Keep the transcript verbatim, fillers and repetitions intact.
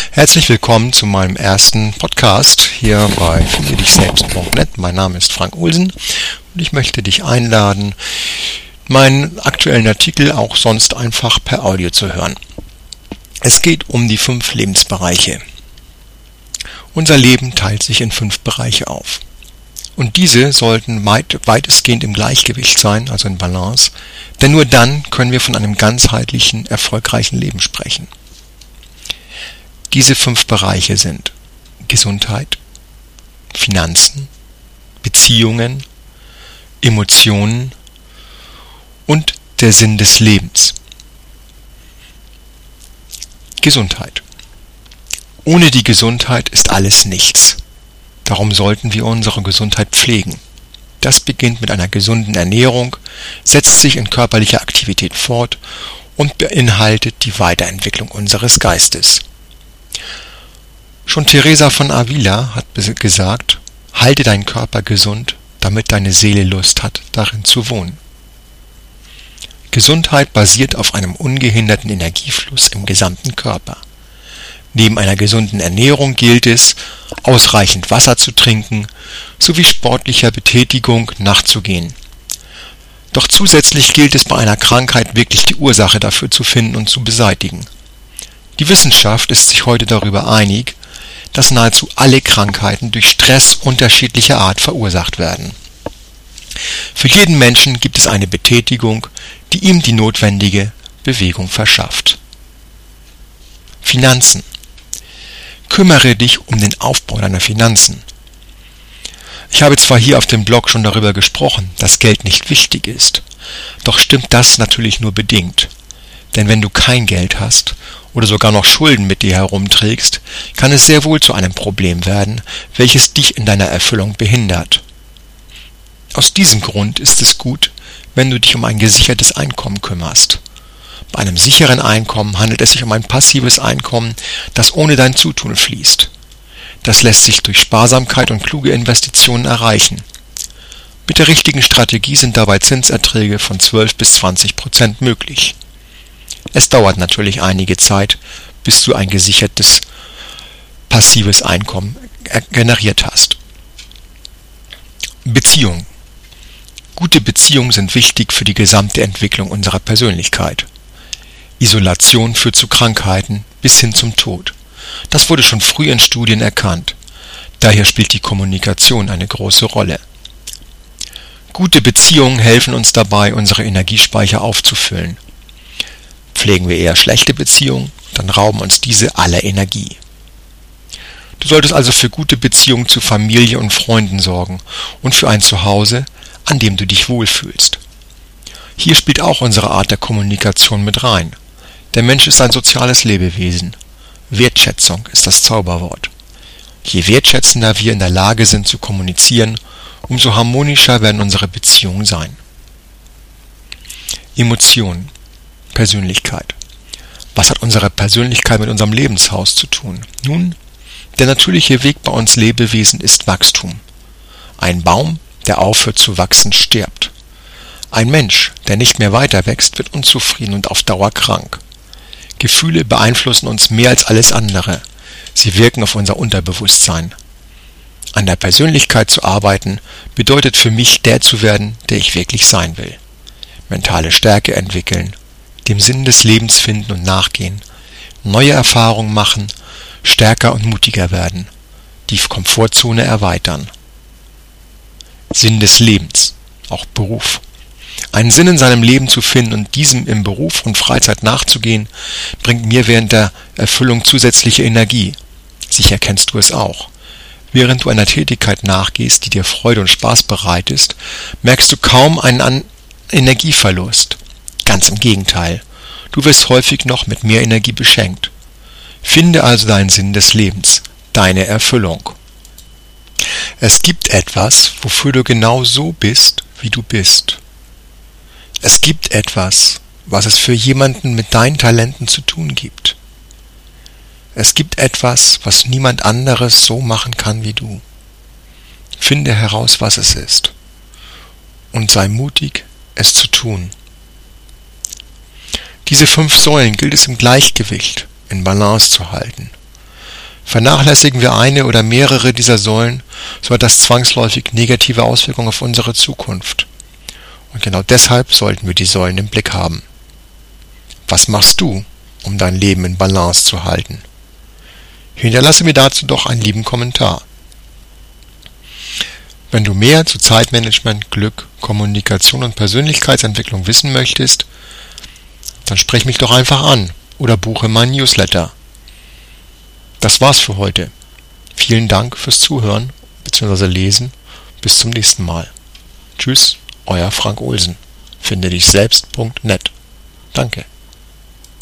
Herzlich willkommen zu meinem ersten Podcast hier bei finde dich selbst punkt net. Mein Name ist Frank Olsen und ich möchte dich einladen, meinen aktuellen Artikel auch sonst einfach per Audio zu hören. Es geht um die fünf Lebensbereiche. Unser Leben teilt sich in fünf Bereiche auf. Und diese sollten weit, weitestgehend im Gleichgewicht sein, also in Balance, denn nur dann können wir von einem ganzheitlichen, erfolgreichen Leben sprechen. Diese fünf Bereiche sind Gesundheit, Finanzen, Beziehungen, Emotionen und der Sinn des Lebens. Gesundheit. Ohne die Gesundheit ist alles nichts. Darum sollten wir unsere Gesundheit pflegen. Das beginnt mit einer gesunden Ernährung, setzt sich in körperlicher Aktivität fort und beinhaltet die Weiterentwicklung unseres Geistes. Schon Teresa von Avila hat gesagt, halte deinen Körper gesund, damit deine Seele Lust hat, darin zu wohnen. Gesundheit basiert auf einem ungehinderten Energiefluss im gesamten Körper. Neben einer gesunden Ernährung gilt es, ausreichend Wasser zu trinken, sowie sportlicher Betätigung nachzugehen. Doch zusätzlich gilt es bei einer Krankheit wirklich die Ursache dafür zu finden und zu beseitigen. Die Wissenschaft ist sich heute darüber einig, dass nahezu alle Krankheiten durch Stress unterschiedlicher Art verursacht werden. Für jeden Menschen gibt es eine Betätigung, die ihm die notwendige Bewegung verschafft. Finanzen. Kümmere dich um den Aufbau deiner Finanzen. Ich habe zwar hier auf dem Blog schon darüber gesprochen, dass Geld nicht wichtig ist, doch stimmt das natürlich nur bedingt. Denn wenn du kein Geld hast oder sogar noch Schulden mit dir herumträgst, kann es sehr wohl zu einem Problem werden, welches dich in deiner Erfüllung behindert. Aus diesem Grund ist es gut, wenn du dich um ein gesichertes Einkommen kümmerst. Bei einem sicheren Einkommen handelt es sich um ein passives Einkommen, das ohne dein Zutun fließt. Das lässt sich durch Sparsamkeit und kluge Investitionen erreichen. Mit der richtigen Strategie sind dabei Zinserträge von zwölf bis zwanzig Prozent möglich. Es dauert natürlich einige Zeit, bis du ein gesichertes passives Einkommen generiert hast. Beziehungen. Gute Beziehungen sind wichtig für die gesamte Entwicklung unserer Persönlichkeit. Isolation führt zu Krankheiten bis hin zum Tod. Das wurde schon früh in Studien erkannt. Daher spielt die Kommunikation eine große Rolle. Gute Beziehungen helfen uns dabei, unsere Energiespeicher aufzufüllen. Pflegen wir eher schlechte Beziehungen, dann rauben uns diese alle Energie. Du solltest also für gute Beziehungen zu Familie und Freunden sorgen und für ein Zuhause, an dem du dich wohlfühlst. Hier spielt auch unsere Art der Kommunikation mit rein. Der Mensch ist ein soziales Lebewesen. Wertschätzung ist das Zauberwort. Je wertschätzender wir in der Lage sind zu kommunizieren, umso harmonischer werden unsere Beziehungen sein. Emotionen, Persönlichkeit. Was hat unsere Persönlichkeit mit unserem Lebenshaus zu tun? Nun, der natürliche Weg bei uns Lebewesen ist Wachstum. Ein Baum, der aufhört zu wachsen, stirbt. Ein Mensch, der nicht mehr weiter wächst, wird unzufrieden und auf Dauer krank. Gefühle beeinflussen uns mehr als alles andere. Sie wirken auf unser Unterbewusstsein. An der Persönlichkeit zu arbeiten, bedeutet für mich, der zu werden, der ich wirklich sein will. Mentale Stärke entwickeln, dem Sinn des Lebens finden und nachgehen, neue Erfahrungen machen, stärker und mutiger werden, die Komfortzone erweitern. Sinn des Lebens, auch Beruf. Einen Sinn in seinem Leben zu finden und diesem im Beruf und Freizeit nachzugehen, bringt mir während der Erfüllung zusätzliche Energie. Sicher kennst du es auch. Während du einer Tätigkeit nachgehst, die dir Freude und Spaß bereitet, merkst du kaum einen An- Energieverlust. Ganz im Gegenteil. Du wirst häufig noch mit mehr Energie beschenkt. Finde also deinen Sinn des Lebens, deine Erfüllung. Es gibt etwas, wofür du genau so bist, wie du bist. Es gibt etwas, was es für jemanden mit deinen Talenten zu tun gibt. Es gibt etwas, was niemand anderes so machen kann wie du. Finde heraus, was es ist, und sei mutig, es zu tun. Diese fünf Säulen gilt es im Gleichgewicht, in Balance zu halten. Vernachlässigen wir eine oder mehrere dieser Säulen, so hat das zwangsläufig negative Auswirkungen auf unsere Zukunft. Und genau deshalb sollten wir die Säulen im Blick haben. Was machst du, um dein Leben in Balance zu halten? Hinterlasse mir dazu doch einen lieben Kommentar. Wenn du mehr zu Zeitmanagement, Glück, Kommunikation und Persönlichkeitsentwicklung wissen möchtest, dann sprich mich doch einfach an oder buche meinen Newsletter. Das war's für heute. Vielen Dank fürs Zuhören bzw. Lesen. Bis zum nächsten Mal. Tschüss, euer Frank Olsen. Finde dich selbst punkt net. Danke.